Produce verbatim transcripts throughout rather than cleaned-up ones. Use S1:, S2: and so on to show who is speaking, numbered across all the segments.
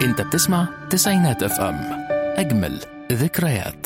S1: انت بتسمع تسعينات اف ام، اجمل ذكريات.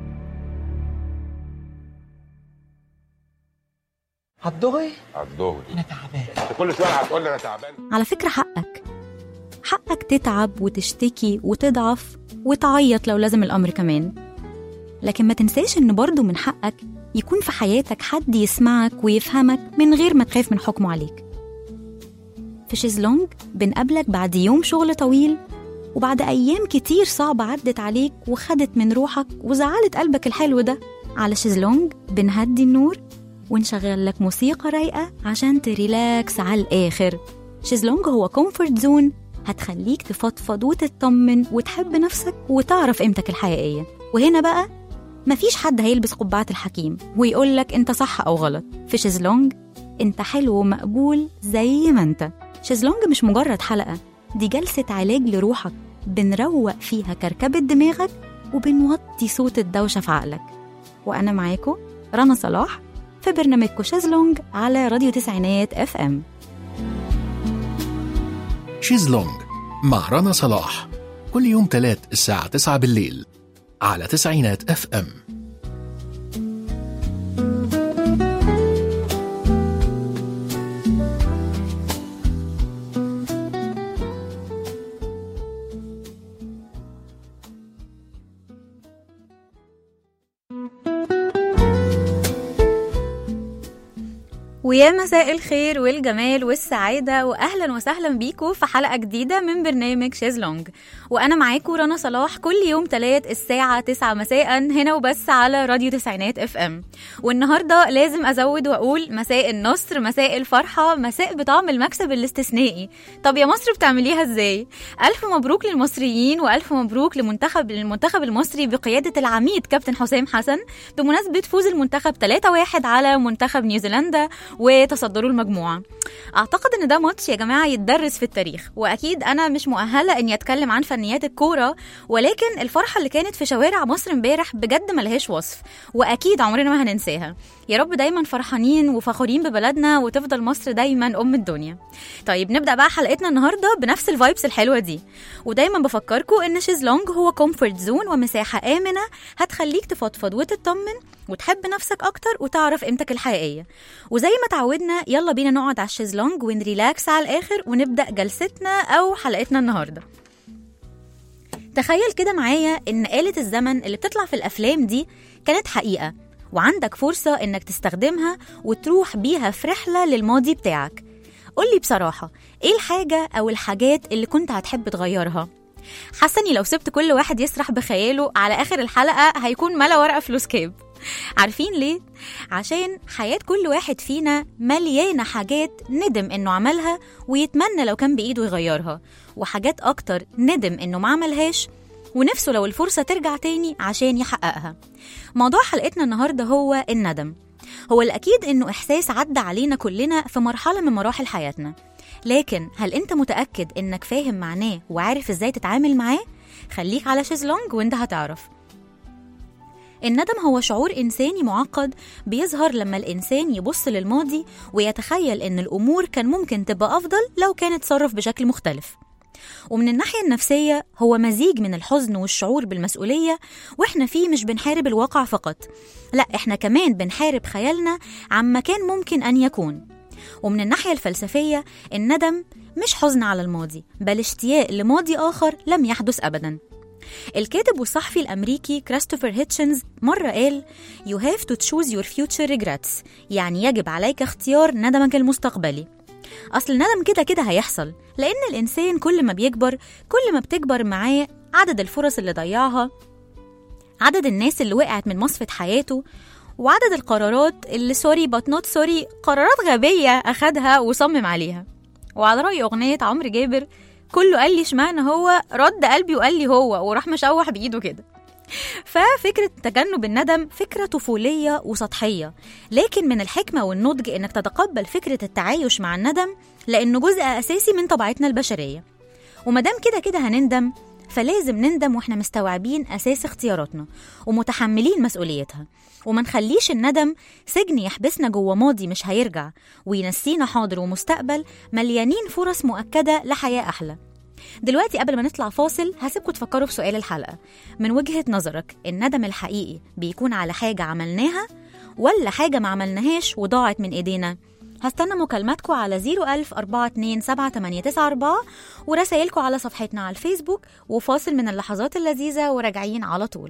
S2: هتضغي
S3: هتضغي
S2: انا تعبان.
S3: انت كل شويه هتقول لي انا تعبان.
S4: على فكرة حقك حقك تتعب وتشتكي وتضعف وتعيط لو لازم الأمر كمان، لكن ما تنساش إن برضو من حقك يكون في حياتك حد يسمعك ويفهمك من غير ما تخاف من حكمه عليك. في شيزلونج بنقابلك بعد يوم شغل طويل وبعد أيام كتير صعبة عدت عليك وخدت من روحك وزعلت قلبك الحلو ده. على شيزلونج بنهدي النور ونشغل لك موسيقى رايقة عشان تريلاكس على الآخر. شيزلونج هو كومفورت زون هتخليك تفضفض وتطمن وتحب نفسك وتعرف قيمتك الحقيقية. وهنا بقى مفيش حد هيلبس قبعة الحكيم ويقولك انت صح أو غلط. في شيزلونج انت حلو ومقبول زي ما انت. شيزلونج مش مجرد حلقة، دي جلسة علاج لروحك بنروق فيها كركبة دماغك وبنوطي صوت الدوشة في عقلك. وأنا معاكم رنا صلاح في برنامجكم شيزلونج على راديو تسعينات اف ام.
S1: شيزلونج مع رنا صلاح كل يوم تلات الساعة تسعة بالليل على تسعينات اف ام.
S4: ويا مساء الخير والجمال والسعادة، وأهلا وسهلا بيكم في حلقة جديدة من برنامج شيزلونج. وأنا معاكم رنا صلاح كل يوم تلات الساعة تسعة مساء هنا وبس على راديو تسعينات اف ام. والنهاردة لازم أزود وأقول مساء النصر، مساء الفرحة، مساء بطعم المكسب الاستثنائي. طب يا مصر بتعمليها ازاي؟ ألف مبروك للمصريين وألف مبروك لمنتخب المنتخب المصري بقيادة العميد كابتن حسام حسن بمناسبة فوز المنتخب ثلاثة واحد على منتخب نيوزيلندا وتصدروا المجموعة. أعتقد إن ده ماتش يا جماعة يتدرس في التاريخ، وأكيد أنا مش مؤهلة إني أتكلم عن فنيات الكورة، ولكن الفرحة اللي كانت في شوارع مصر امبارح بجد ملهاش وصف، وأكيد عمرنا ما هننساها. يا رب دايما فرحانين وفخورين ببلدنا وتفضل مصر دايما أم الدنيا. طيب نبدأ بقى حلقتنا النهاردة بنفس الفايبس الحلوة دي، ودايما بفكركم إن شيزلونج هو كومفورت زون ومساحة آمنة هتخليك تفضفض وتطمن وتحب نفسك أكتر وتعرف قيمتك الحقيقية. وزي ما تعودنا يلا بينا نقعد على الشيزلونج ونريلاكس على الآخر ونبدأ جلستنا أو حلقتنا النهاردة. تخيل كده معايا إن آلة الزمن اللي بتطلع في الأفلام دي كانت حقيقة، وعندك فرصة إنك تستخدمها وتروح بيها في رحلة للماضي بتاعك. قولي بصراحة إيه الحاجة أو الحاجات اللي كنت هتحب تغيرها؟ حسني لو سبت كل واحد يسرح بخياله على آخر الحلقة هيكون ملا ورقة فلوس كاب. عارفين ليه؟ عشان حياة كل واحد فينا مليانة حاجات ندم إنه عملها ويتمنى لو كان بإيده يغيرها، وحاجات أكتر ندم إنه ما عملهاش ونفسه لو الفرصة ترجع تاني عشان يحققها. موضوع حلقتنا النهاردة هو الندم. هو الأكيد إنه إحساس عدى علينا كلنا في مرحلة من مراحل حياتنا، لكن هل أنت متأكد إنك فاهم معناه وعارف إزاي تتعامل معاه؟ خليك على شيزلونج وإنت هتعرف. الندم هو شعور إنساني معقد بيظهر لما الإنسان يبص للماضي ويتخيل إن الأمور كان ممكن تبقى أفضل لو كانت تصرف بشكل مختلف. ومن الناحية النفسية هو مزيج من الحزن والشعور بالمسؤولية، وإحنا فيه مش بنحارب الواقع فقط، لا إحنا كمان بنحارب خيالنا عما كان ممكن أن يكون. ومن الناحية الفلسفية الندم مش حزن على الماضي بل اشتياق لماضي آخر لم يحدث أبداً. الكاتب والصحفي الأمريكي كريستوفر هيتشنز مرة قال You have to choose your future regrets، يعني يجب عليك اختيار ندمك المستقبلي. أصل الندم كده كده هيحصل، لأن الإنسان كل ما بيكبر كل ما بتكبر معاه عدد الفرص اللي ضيعها، عدد الناس اللي وقعت من مصفة حياته، وعدد القرارات اللي سوري but not sorry قرارات غبية أخدها وصمم عليها. وعلى رأي أغنية عمرو جابر كله قال لي شمعنا هو رد قلبي وقال لي هو وراح مشوح بإيده كده. ففكرة تجنب الندم فكرة طفولية وسطحية، لكن من الحكمة والنضج إنك تتقبل فكرة التعايش مع الندم لأنه جزء أساسي من طبيعتنا البشرية. ومدام كده كده هنندم فلازم نندم وإحنا مستوعبين أساس اختياراتنا ومتحملين مسؤوليتها، وما نخليش الندم سجن يحبسنا جوه ماضي مش هيرجع وينسينا حاضر ومستقبل مليانين فرص مؤكدة لحياة أحلى. دلوقتي قبل ما نطلع فاصل هسيبكم تفكروا في سؤال الحلقة. من وجهة نظرك الندم الحقيقي بيكون على حاجة عملناها ولا حاجة ما عملناهاش وضاعت من ايدينا؟ هستنى مكالماتكم على صفر ألف أربعة اتنين سبعة تمانية تسعة أربعة ورسائلكم على صفحتنا على الفيسبوك. وفاصل من اللحظات اللذيذة وراجعين على طول.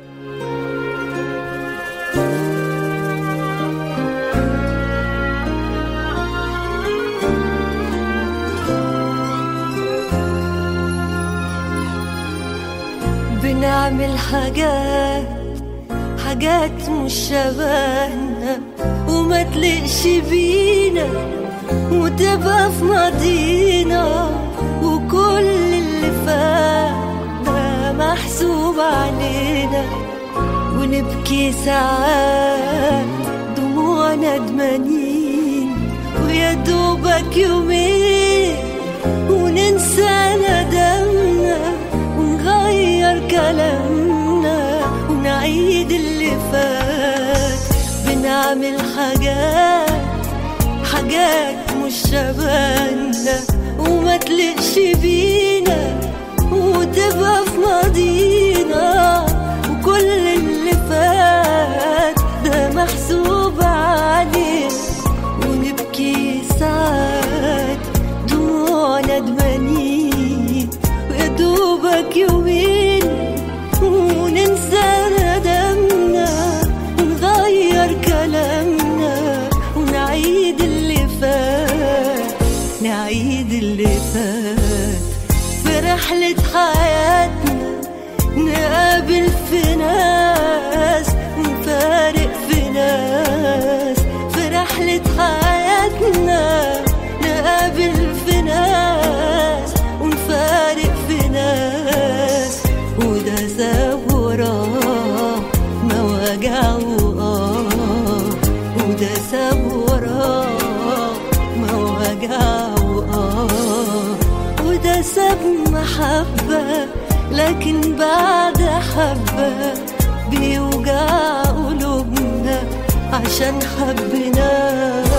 S2: بنعمل حاجات حاجات مش شبهنا وما تلقش بينا وتبقى في ماضينا، وكل اللي فات ده محسوب علينا، ونبكي ساعات دموع ندمانين ويا دوبك يومين وننسى ندمنا ونغير كلامنا ونعيد اللي فات. بنعمل حاجات حاجات مش شبهنا وما تلقش بينا وتبقى في ماضينا، وكل اللي فات ده محسوب علينا، ونبكي ساعات دموع ندمانين ويا دوبك يومين وننسى ندمنا ونغير كلامنا ونعيد اللي فات نعيد اللي فات. في رحلة حياتنا نقابل في ناس ونفارق في ناس، في رحلة حياتنا نقابل في ناس ونفارق في ناس، وده ساب وراه مواجع وآه، وده ساب وراه مواجع وآه، وده ساب محبة لكن بعد حبة بيوجع قلوبنا عشان حبنا.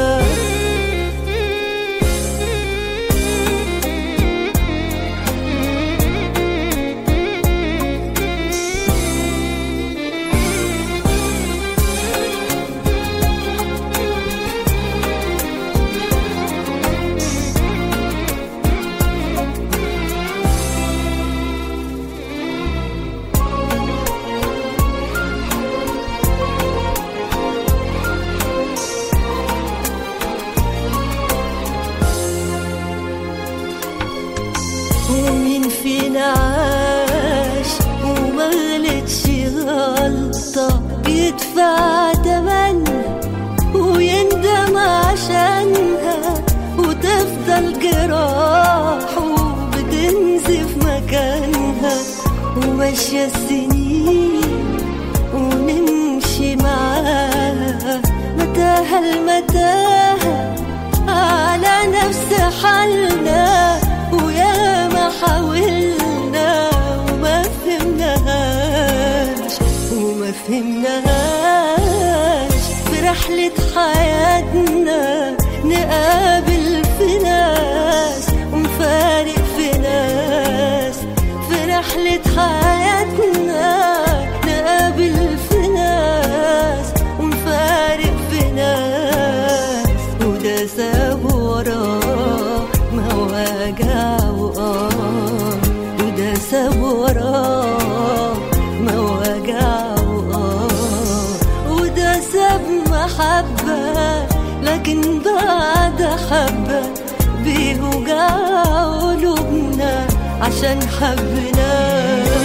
S2: ومين فينا عاش وما غلطش غلطة بيدفع تمنها ويندم عشانها، وتفضل جراح وبتنزف مكانها، وماشية السنين ونمشي معاها متاهة المتاهة على نفس حالنا، ويا ما حاولنا وما فهمناهاش وما فهمناهاش. في رحلة حياتنا نقابل في ناس ونفارق في ناس، في رحلة حياتنا نقابل في ناس ونفارق في ناس، وده ساب وراه مواجع وآه، وده ساب وراه مواجع وآه، وده ساب محبة لكن بعد حبة بيوجع قلوبنا عشان حبنا.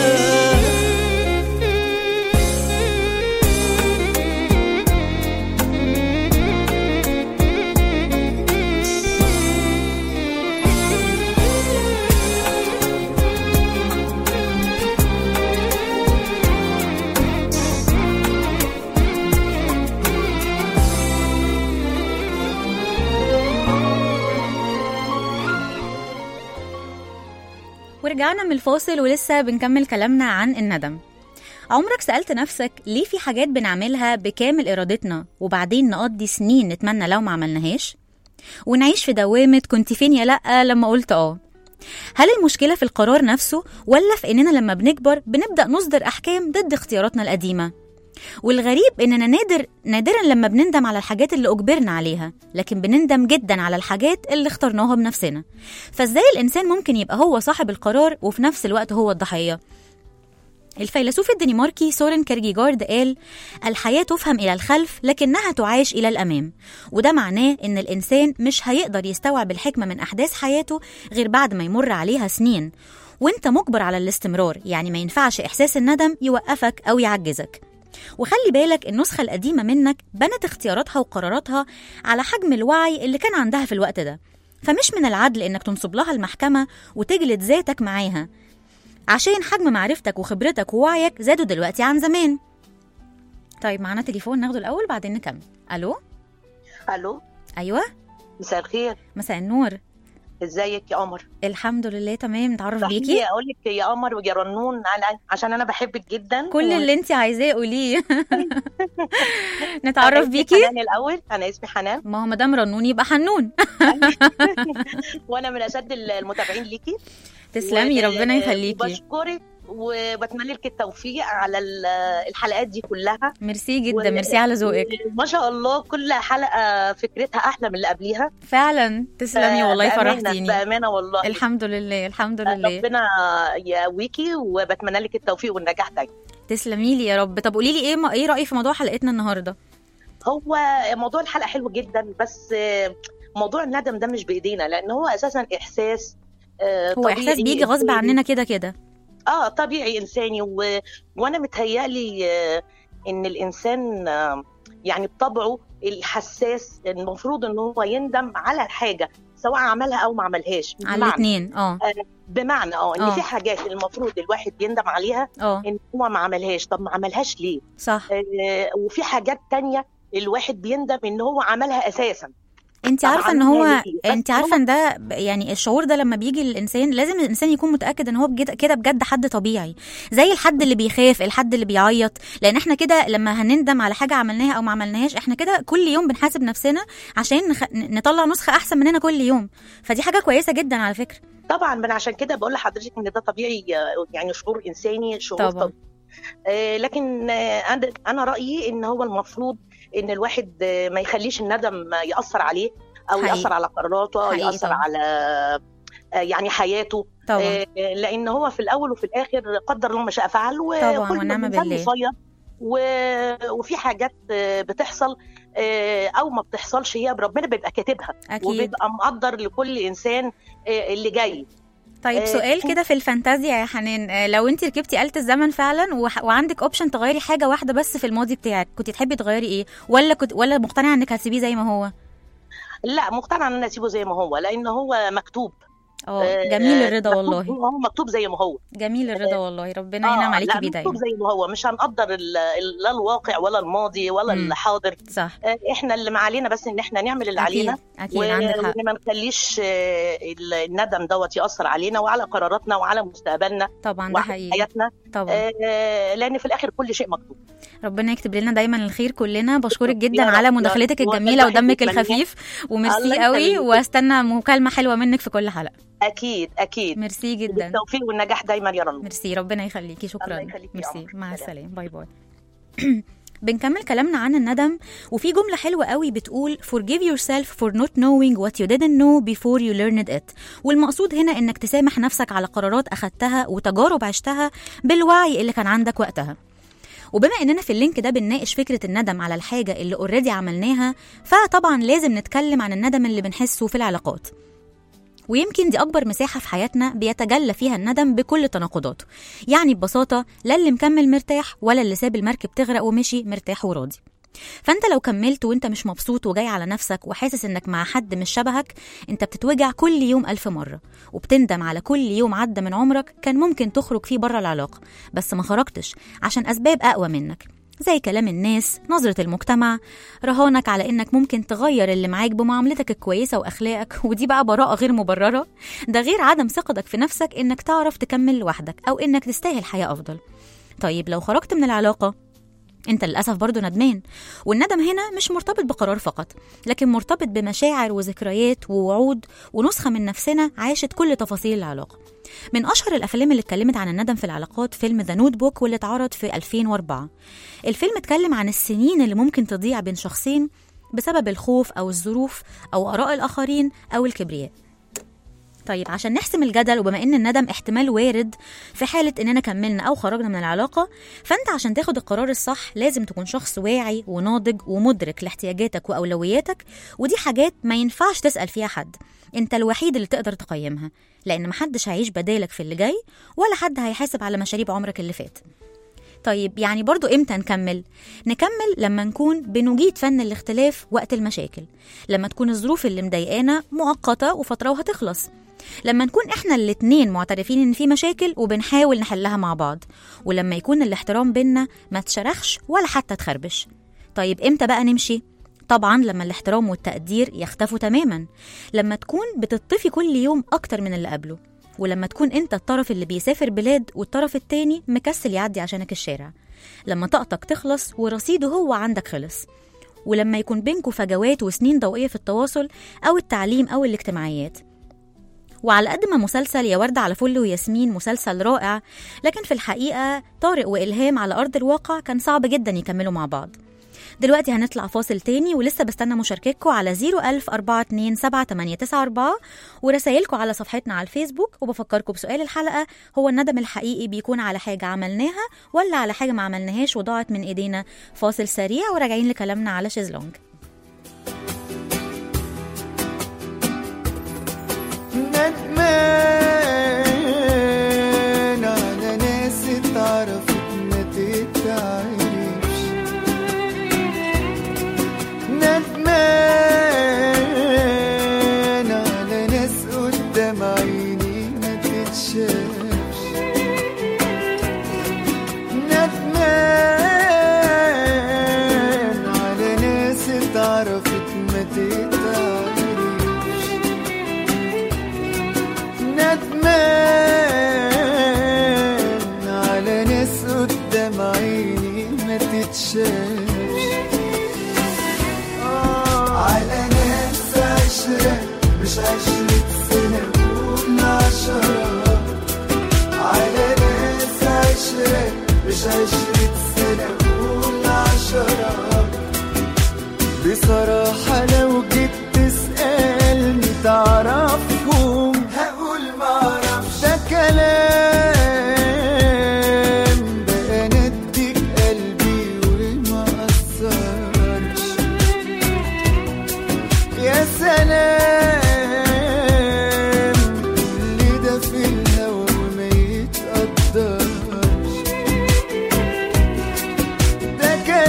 S4: ورجعنا من الفاصل ولسه بنكمل كلامنا عن الندم. عمرك سألت نفسك ليه في حاجات بنعملها بكامل إرادتنا وبعدين نقضي سنين نتمنى لو ما عملناهاش ونعيش في دوامة كنت فين يا لأ لما قلت آه؟ هل المشكلة في القرار نفسه ولا في إننا لما بنكبر بنبدأ نصدر أحكام ضد اختياراتنا القديمة؟ والغريب إننا نادر نادرا لما بنندم على الحاجات اللي أجبرنا عليها، لكن بنندم جدا على الحاجات اللي اخترناها بنفسنا. فإزاي الإنسان ممكن يبقى هو صاحب القرار وفي نفس الوقت هو الضحية؟ الفيلسوف الدنماركي سورين كيركيغارد قال: الحياة تفهم إلى الخلف لكنها تعاش إلى الأمام. وده معناه إن الإنسان مش هيقدر يستوعب الحكمة من أحداث حياته غير بعد ما يمر عليها سنين، وإنت مجبر على الاستمرار، يعني ما ينفعش إحساس الندم يوقفك أو يعجزك. وخلي بالك النسخة القديمة منك بنت اختياراتها وقراراتها على حجم الوعي اللي كان عندها في الوقت ده، فمش من العدل إنك تنصب لها المحكمة وتجلد ذاتك معاها عشان حجم معرفتك وخبرتك ووعيك زادوا دلوقتي عن زمان. طيب معنا تليفون ناخده الأول بعدين نكمل. ألو.
S5: ألو.
S4: أيوة.
S5: مساء الخير.
S4: مساء النور.
S5: ازيك يا قمر؟
S4: الحمد لله تمام. نتعرف بيكي؟
S5: اقول لك يا قمر ويا رنون عشان انا بحبك جدا.
S4: كل و... اللي انت عايزاه قوليه. نتعرف بيكي؟
S5: حنان الاول. انا اسمي حنان.
S4: ما هو مدام رنون يبقى حنون.
S5: وانا من اشد المتابعين ليكي.
S4: تسلمي و... ربنا يخليكي.
S5: بشكرك وبتمنى لك التوفيق على الحلقات دي كلها.
S4: ميرسي جدا. و... ميرسي على ذوقك.
S5: ما شاء الله كل حلقه فكرتها احلى من اللي قبليها
S4: فعلا. تسلمي والله فرحتيني
S5: بامانه والله.
S4: الحمد لله الحمد لله.
S5: ربنا يقويكي وبتمنى لك التوفيق والنجاح دايما.
S4: تسلمي لي يا رب. طب قولي لي ايه ما... ايه رايك في موضوع حلقتنا النهارده؟
S5: هو موضوع الحلقه حلو جدا، بس موضوع الندم ده مش بايدينا، لان هو اساسا احساس
S4: هو احساس بيجي غصب عننا كده كده.
S5: اه طبيعي انساني. و... وانا متهيألي ان الانسان يعني بطبعه الحساس المفروض ان هو يندم على الحاجه سواء عملها او ما عملهاش.
S4: على الاثنين. اه
S5: بمعنى اه ان في حاجات المفروض الواحد يندم عليها أوه. ان هو ما عملهاش. طب ما عملهاش ليه؟
S4: صح.
S5: آه وفي حاجات تانية الواحد بيندم ان هو عملها اساسا.
S4: انت عارفه ان هو انت عارفه ان ده يعني الشعور ده لما بيجي للانسان لازم الانسان يكون متاكد ان هو كده بجد حد طبيعي، زي الحد اللي بيخاف، الحد اللي بيعيط، لان احنا كده لما هنندم على حاجه عملناها او ما عملناهاش احنا كده كل يوم بنحاسب نفسنا عشان نخ... نطلع نسخه احسن مننا كل يوم. فدي حاجه كويسه جدا على فكره.
S5: طبعا من عشان كده بقول لحضرتك ان ده طبيعي، يعني شعور انساني، شعور طبعا. طبيعي. آه لكن آه انا رايي ان هو المفروض ان الواحد آه ما يخليش الندم ياثر عليه او حقيقي. ياثر على قراراته او ياثر طبعا. على يعني حياته طبعا. لان هو في الاول وفي الاخر قدر الله ما شاء فعل،
S4: وكل ونعم بالله.
S5: و... وفي حاجات بتحصل او ما بتحصلش هي ربنا بيبقى كاتبها وبيبقى مقدر لكل انسان اللي جاي.
S4: طيب سؤال كده في الفانتازيا يا حنان، لو انت ركبتي آلة الزمن فعلا وعندك اوبشن تغيري حاجه واحده بس في الماضي بتاعك، كنت تحبي تغيري ايه؟ ولا كنت ولا مقتنعه انك هتسيبيه زي ما هو؟
S5: لا مقتنعه ان انا اسيبه زي ما هو، لان هو مكتوب.
S4: اه جميل الرضا والله.
S5: هو مكتوب زي ما هو.
S4: جميل الرضا والله. ربنا ينعم
S5: آه
S4: عليكي بيه دايما.
S5: مكتوب زي ما هو، مش هنقدر لا الواقع ولا الماضي ولا مم. الحاضر.
S4: صح.
S5: احنا اللي ما علينا بس ان احنا نعمل اللي
S4: أكيد.
S5: علينا.
S4: اكيد عندك حق.
S5: وما نخليش الندم دوت ياثر علينا وعلى قراراتنا وعلى مستقبلنا
S4: طبعا. ده حقيقي.
S5: حياتنا
S4: طبعا.
S5: لان في الاخر كل شيء مكتوب.
S4: ربنا يكتب لنا دايما الخير كلنا. بشكرك جدا على مداخلتك الجميله ودمك الخفيف، وميرسي قوي، واستنى مكالمه حلوه منك في كل حلقه.
S5: اكيد اكيد.
S4: ميرسي جدا.
S5: بالتوفيق والنجاح دايما يا رنا.
S4: ميرسي ربنا يخليكي. شكرا. ميرسي. مع السلامه. باي باي. بنكمل كلامنا عن الندم، وفي جملة حلوة قوي بتقول forgive yourself for not knowing what you didn't know before you learned it. والمقصود هنا انك تسامح نفسك على قرارات اخدتها وتجارب عشتها بالوعي اللي كان عندك وقتها. وبما اننا في اللينك ده بنناقش فكرة الندم على الحاجة اللي اوريدي عملناها، فطبعا لازم نتكلم عن الندم اللي بنحسه في العلاقات. ويمكن دي أكبر مساحة في حياتنا بيتجلى فيها الندم بكل تناقضاته. يعني ببساطة لا اللي مكمل مرتاح ولا اللي ساب المركب تغرق ومشي مرتاح وراضي. فأنت لو كملت وانت مش مبسوط وجاي على نفسك وحاسس انك مع حد مش شبهك، انت بتتوجع كل يوم ألف مرة، وبتندم على كل يوم عدى من عمرك كان ممكن تخرج فيه بره العلاقة بس ما خرجتش عشان أسباب أقوى منك، زي كلام الناس، نظرة المجتمع، رهانك على انك ممكن تغير اللي معاك بمعاملتك الكويسة واخلاقك، ودي بقى براءة غير مبررة. ده غير عدم ثقتك في نفسك انك تعرف تكمل لوحدك او انك تستاهل حياة افضل. طيب لو خرجت من العلاقة انت للأسف برضو ندمان. والندم هنا مش مرتبط بقرار فقط، لكن مرتبط بمشاعر وذكريات ووعود ونسخة من نفسنا عاشت كل تفاصيل العلاقة. من أشهر الأفلام اللي اتكلمت عن الندم في العلاقات فيلم ذا نوت بوك، واللي اتعرض في ألفين وأربعة. الفيلم اتكلم عن السنين اللي ممكن تضيع بين شخصين بسبب الخوف أو الظروف أو آراء الآخرين أو الكبرياء. طيب عشان نحسم الجدل، وبما ان الندم احتمال وارد في حالة اننا كملنا او خرجنا من العلاقة، فانت عشان تاخد القرار الصح لازم تكون شخص واعي وناضج ومدرك لاحتياجاتك واولوياتك، ودي حاجات ما ينفعش تسأل فيها حد، انت الوحيد اللي تقدر تقيمها، لان محدش هيعيش بدالك في اللي جاي، ولا حد هيحاسب على مشاريب عمرك اللي فات. طيب يعني برضو امتى نكمل؟ نكمل لما نكون بنجيد فن الاختلاف وقت المشاكل، لما تكون الظروف اللي مضايقانا مؤقتة وفترة وهتخلص، لما نكون احنا الاتنين معترفين ان في مشاكل وبنحاول نحلها مع بعض، ولما يكون الاحترام بينا ما تشرخش ولا حتى تخربش. طيب امتى بقى نمشي؟ طبعا لما الاحترام والتقدير يختفوا تماما، لما تكون بتطفي كل يوم اكتر من اللي قبله، ولما تكون انت الطرف اللي بيسافر بلاد والطرف التاني مكسل يعدي عشانك الشارع، لما طاقتك تخلص ورصيده هو عندك خلص، ولما يكون بينكوا فجوات وسنين ضوئية في التواصل أو التعليم أو الاجتماعيات. وعلى قد ما مسلسل يا وردة على فل وياسمين مسلسل رائع، لكن في الحقيقة طارق وإلهام على أرض الواقع كان صعب جدا يكملوا مع بعض. دلوقتي هنطلع فاصل تاني، ولسه بستنى مشاركتكم على زيرو ألف أربعة اتنين سبعة تمانية تسعة أربعة ورسايلكم على صفحتنا على الفيسبوك. وبفكركم بسؤال الحلقة، هو الندم الحقيقي بيكون على حاجة عملناها ولا على حاجة ما عملناهاش وضاعت من إيدينا؟ فاصل سريع وراجعين لكلامنا على شيزلونج.
S6: ندمان على ناس اتعرفت ما تتعرفش، ندمان على ناس قدام عيني ما تتشافش، ندمان على ناس اتعرفت ما تتعرفش، ندمان على ناس قدام عيني ما تتشافش، على ناس عشرة مش عشرة سنة قول عشرة، على ناس عشرة مش عشرة سنة قول عشرة. بصراحة لو جيت تسألني تعرفهم هقول معرفش، ده كلام بقى نديك قلبي وما أثرش، يا سلام كل ده في الهوا وما يتقدرش، ده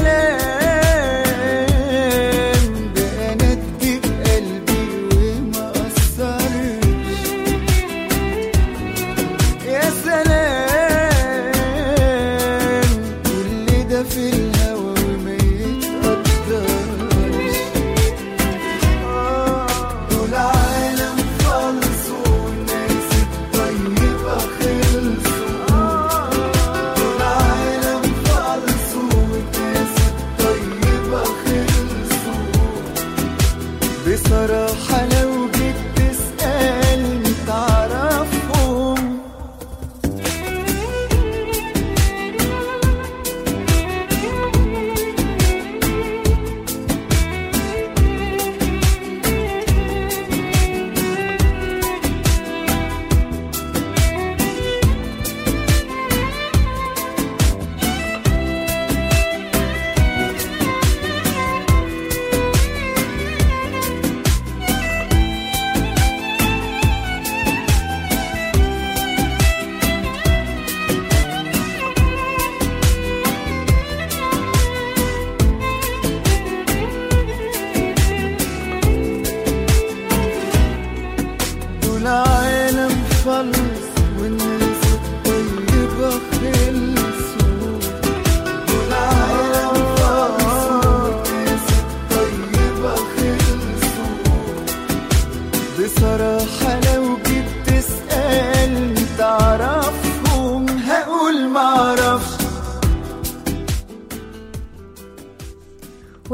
S6: كلام بقى نديك قلبي وما أثرش، يا سلام كل ده في الهوا وما يتقدرش. دول عالم خلصوا والناس الطيبة خلصوا، دول عالم خلصوا والناس الطيبة خلصوا. بصراحة لو جيت تسألني تعرفهم دول عالم خلص والناس الطيبة خلصوا، دول عالم خلص والناس الطيبة خلصوا. بصراحة لو جيت تسألني تعرفهم هقول معرفش.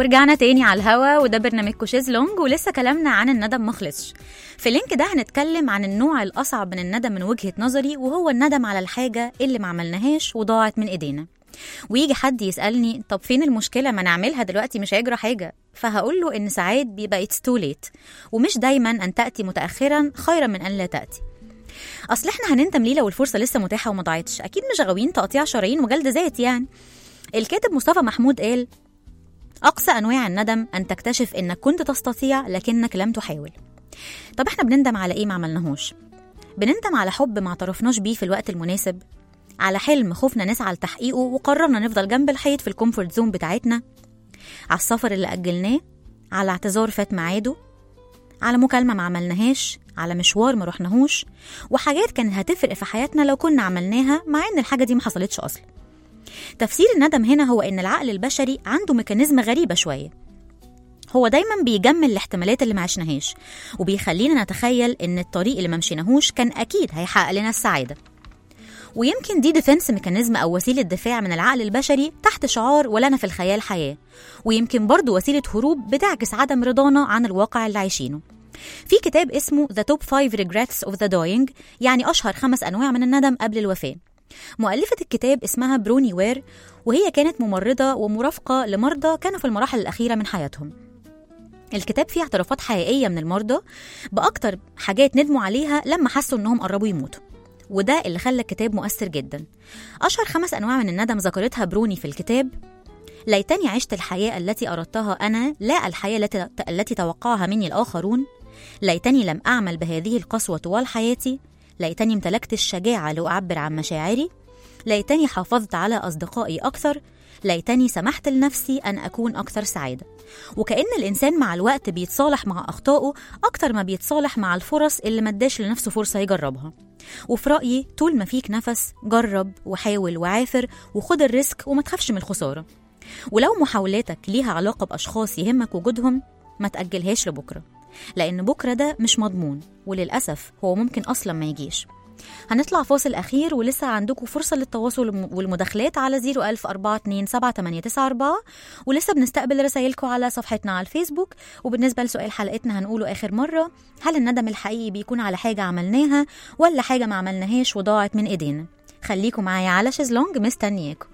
S4: ورجعنا تاني على الهوا، وده برنامجكم شيزلونج، ولسه كلامنا عن الندم مخلصش. في اللينك ده هنتكلم عن النوع الأصعب من الندم من وجهة نظري، وهو الندم على الحاجة اللي ما عملناهاش وضاعت من إيدينا. ويجي حد يسألني طب فين المشكلة، ما نعملها دلوقتي مش هيجرى حاجة. فهقول له إن ساعات بيبقى it's too late، ومش دايما أن تأتي متأخرا خيرا من أن لا تأتي. أصل إحنا هنندم ليه لو الفرصة لسه متاحة وما ضاعتش؟ أكيد مش غاويين تقطيع شرايين وجلد ذات يعني. الكاتب مصطفى محمود قال أقصى أنواع الندم أن تكتشف إنك كنت تستطيع لكنك لم تحاول. طب إحنا بنندم على إيه ما عملناهوش؟ بنندم على حب ما اعترفناش بيه في الوقت المناسب، على حلم خفنا نسعى لتحقيقه وقررنا نفضل جنب الحيط في الكومفورت زون بتاعتنا، على السفر اللي أجلناه، على اعتذار فات ميعاده، على مكالمة ما عملناهاش، على مشوار ما رحناهوش، وحاجات كانت هتفرق في حياتنا لو كنا عملناها مع إن الحاجة دي ما حصلتش أصلا. تفسير الندم هنا هو إن العقل البشري عنده ميكانيزم غريبة شوية، هو دايما بيجمل الاحتمالات اللي ما عشناهاش، وبيخلينا نتخيل إن الطريق اللي ما مشيناهوش كان أكيد هيحقق لنا السعادة. ويمكن دي ديفنس ميكانيزم أو وسيلة دفاع من العقل البشري تحت شعار ولنا في الخيال حياة، ويمكن برضو وسيلة هروب بتعكس عدم رضانا عن الواقع اللي عايشينه. في كتاب اسمه The Top five Regrets of the Dying، يعني أشهر خمس أنواع من الندم قبل الوفاة. مؤلفة الكتاب اسمها بروني وير، وهي كانت ممرضة ومرافقة لمرضى كانوا في المراحل الأخيرة من حياتهم. الكتاب فيه اعترافات حقيقية من المرضى بأكتر حاجات ندموا عليها لما حسوا إنهم قربوا يموتوا، وده اللي خلى الكتاب مؤثر جدا. أشهر خمس أنواع من الندم ذكرتها بروني في الكتاب: ليتني عشت الحياة التي أردتها أنا، لا الحياة التي, التي توقعها مني الآخرون، ليتني لم أعمل بهذه القسوة طوال حياتي، ليتني امتلكت الشجاعة لأعبر عن مشاعري، ليتني حافظت على أصدقائي أكثر، ليتني سمحت لنفسي أن أكون أكثر سعادة. وكأن الإنسان مع الوقت بيتصالح مع أخطائه أكتر ما بيتصالح مع الفرص اللي ما اداش لنفسه فرصة يجربها. وفي رأيي طول ما فيك نفس جرب وحاول وعافر وخد الريسك وما تخافش من الخسارة. ولو محاولاتك ليها علاقة بأشخاص يهمك وجودهم ما تأجلهاش لبكرة، لأن بكرة ده مش مضمون، وللأسف هو ممكن أصلا ما يجيش. هنطلع فاصل أخير، ولسه عندكم فرصة للتواصل والمداخلات على زيرو ألف أربعة اتنين سبعة تمانية تسعة أربعة، ولسه بنستقبل رسائلكم على صفحتنا على الفيسبوك. وبالنسبة لسؤال حلقتنا هنقوله آخر مرة: هل الندم الحقيقي بيكون على حاجة عملناها ولا حاجة ما عملناهاش وضاعت من إيدينا؟ خليكم معايا على شيزلونج، مستنياكم.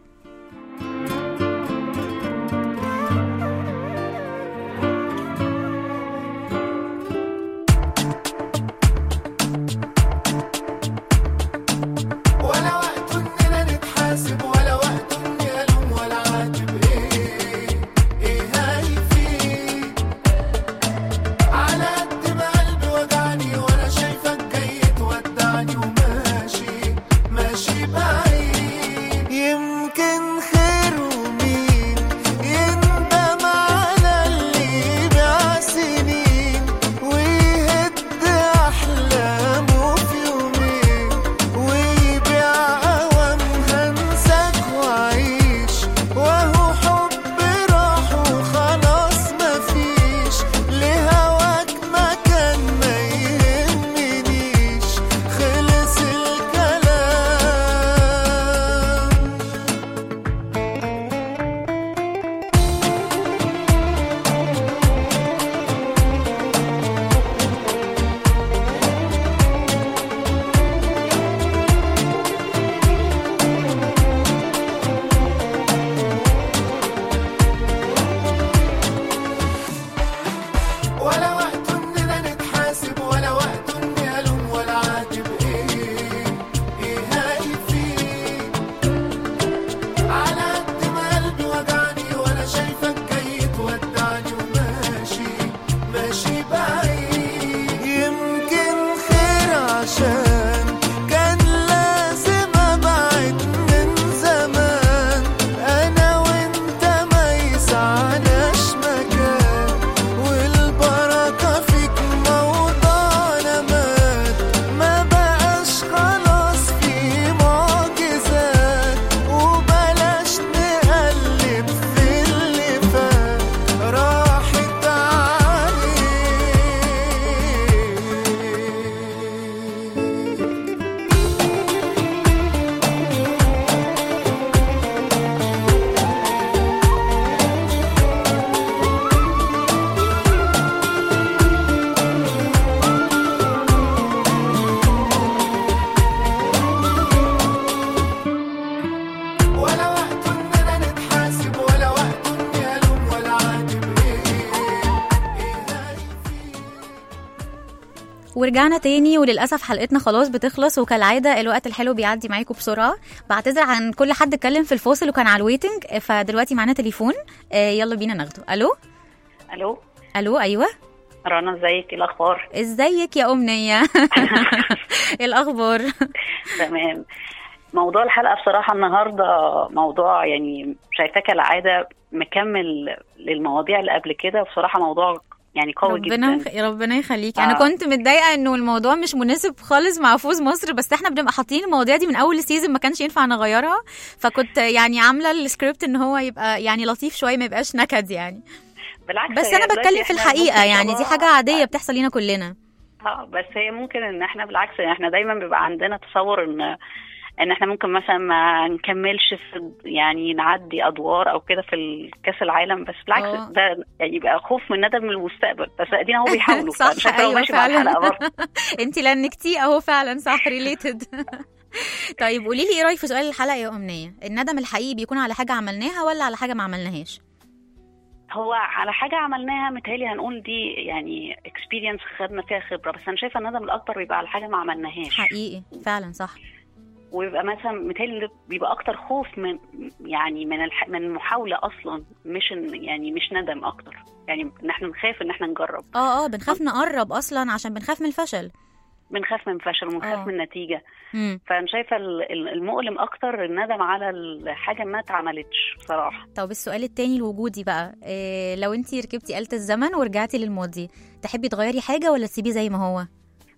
S4: ورجعنا تاني، وللأسف حلقتنا خلاص بتخلص، وكالعادة الوقت الحلو بيعدي معاكم بسرعة. بعتذر عن كل حد اتكلم في الفاصل وكان على الويتنج، فدلوقتي معانا تليفون. آه يلا بينا ناخده. ألو
S7: الو
S4: ألو أيوة
S7: رنا، ازيك؟ ايه الاخبار؟
S4: ازيك يا أمنية؟ ايه الأخبار؟
S7: تمام. موضوع الحلقة بصراحة النهاردة موضوع يعني شايفاه كالعادة مكمل للمواضيع اللي قبل كده، وبصراحة موضوع يعني قوي
S4: ربنا
S7: جدا.
S4: يخ... ربنا يخليك. آه. انا كنت متضايقه انه الموضوع مش مناسب خالص مع فوز مصر، بس احنا بنبقى حاطين المواضيع دي من اول السيزون، ما كانش ينفع نغيرها، فكنت يعني عامله السكريبت ان هو يبقى يعني لطيف شويه، ما يبقاش نكد يعني.
S7: بالعكس،
S4: بس انا بتكلم في الحقيقه، يعني دي حاجه عاديه بتحصل لنا كلنا.
S7: اه بس هي ممكن ان احنا بالعكس، احنا دايما بيبقى عندنا تصور ان ان احنا ممكن مثلا ما نكملش في يعني نعدي ادوار او كده في الكاس العالم، بس بالعكس أوه. ده يعني يبقى خوف من ندم المستقبل، بس ادينا هو بيحاولوا.
S4: صح ايوه فعلا. انت لانكتي اهو فعلا صح ريليتد. طيب قولي لي ايه رايك في سؤال الحلقه يا امنيه؟ الندم الحقيقي بيكون على حاجه عملناها ولا على حاجه ما عملناهاش؟
S7: هو على حاجه عملناها متهيألي هنقول دي يعني اكسبيرينس خدنا فيها خبره، بس انا شايفه الندم الاكبر بيبقى على حاجه ما عملناهاش.
S4: حقيقي فعلا صح.
S7: ويبقى مثلا متهيألي بيبقى اكتر خوف من يعني من الح... من المحاوله اصلا، مش يعني مش ندم اكتر، يعني ان احنا نخاف ان احنا نجرب.
S4: اه اه بنخاف نقرب اصلا عشان بنخاف من الفشل،
S7: بنخاف من الفشل وبنخاف من النتيجه. فانا شايفه المؤلم اكتر الندم على الحاجه ما اتعملتش بصراحه.
S4: طب السؤال التاني الوجودي بقى، إيه لو انتي ركبتي آلة الزمن ورجعتي للماضي، تحبي تغيري حاجه ولا تسيبيه زي ما هو؟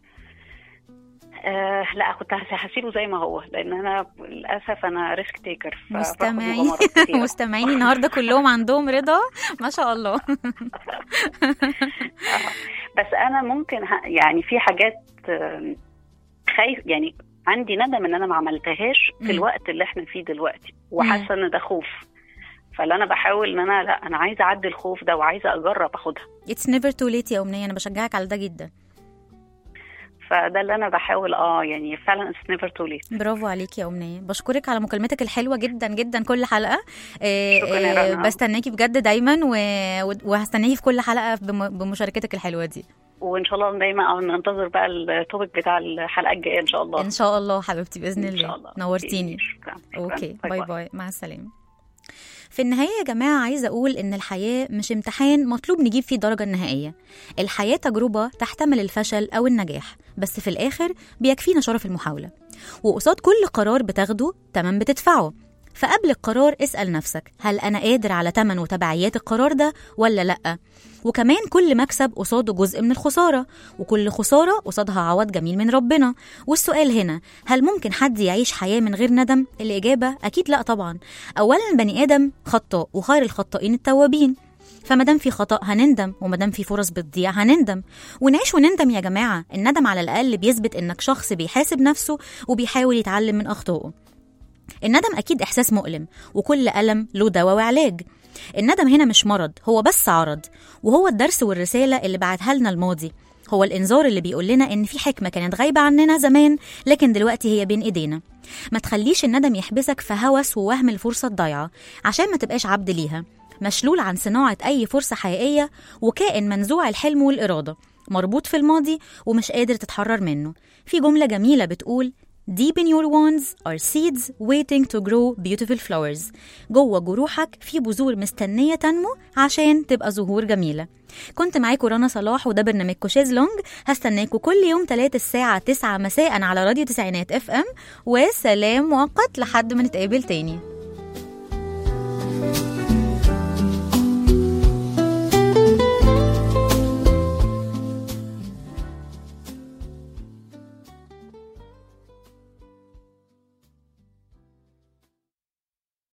S7: آه لا، كنت هسيبه زي ما هو، لان انا للاسف انا ريسك تيكر.
S4: مستمعين مستمعيني النهارده كلهم عندهم رضا ما شاء الله.
S7: بس انا ممكن يعني في حاجات خايف، يعني عندي ندم ان انا ما عملتهاش في الوقت اللي احنا فيه دلوقتي، وحاسه ان ده خوف، فاللي انا بحاول ان انا لا انا عايزه اعدي الخوف ده وعايزه اجرب اخدها.
S4: It's never too late يا أمنية، انا بشجعك على ده جدا.
S7: فده اللي انا بحاول اه يعني فعلا it's never too late.
S4: برافو عليكي يا أمنية، بشكرك على مكالمتك الحلوه جدا جدا كل حلقه.
S7: شكرا.
S4: بستناكي بجد دايما، وهستناكي في كل حلقه بمشاركتك الحلوه دي،
S7: وان شاء الله دايما ننتظر بقى التوبيك بتاع الحلقه الجايه ان شاء الله.
S4: ان شاء الله حبيبتي باذن الله. إن شاء الله. نورتيني.
S7: شكرا.
S4: اوكي باي باي, باي. مع السلامه. في النهاية يا جماعة عايزة أقول إن الحياة مش امتحان مطلوب نجيب فيه درجة النهائية. الحياة تجربة تحتمل الفشل أو النجاح، بس في الآخر بيكفينا شرف المحاولة، وقصاد كل قرار بتاخده تمن بتدفعه. فقبل القرار اسأل نفسك، هل أنا قادر على تمن وتبعيات القرار ده ولا لأ؟ وكمان كل مكسب قصاده جزء من الخسارة، وكل خسارة قصادها عوض جميل من ربنا. والسؤال هنا، هل ممكن حد يعيش حياة من غير ندم؟ الإجابة أكيد لأ طبعا. أولا بني آدم خطاء، وخير الخطائين التوابين، فمادام في خطأ هنندم، ومادام في فرص بتضيع هنندم، ونعيش ونندم يا جماعة. الندم على الأقل بيثبت إنك شخص بيحاسب نفسه وبيحاول يتعلم من أخطائه. الندم أكيد إحساس مؤلم، وكل ألم له دواء وعلاج. الندم هنا مش مرض، هو بس عرض، وهو الدرس والرسالة اللي بعتها لنا الماضي. هو الإنذار اللي بيقول لنا إن في حكمة كانت غايبة عننا زمان، لكن دلوقتي هي بين إيدينا. ما تخليش الندم يحبسك في هوس ووهم الفرصة الضايعة، عشان ما تبقاش عبد ليها، مشلول عن صناعة أي فرصة حقيقية، وكائن منزوع الحلم والإرادة، مربوط في الماضي ومش قادر تتحرر منه. في جملة جميلة بتقول Deep in your wounds are seeds waiting to grow beautiful flowers. جوه جروحك في بذور مستنية تنمو عشان تبقى زهور جميلة. كنت معاكم رنا صلاح، وده برنامجكم شيزلونج. هستناكم كل يوم تلات الساعة تسعة مساء على راديو تسعينات اف ام، وسلام مؤقت لحد ما نتقابل تاني.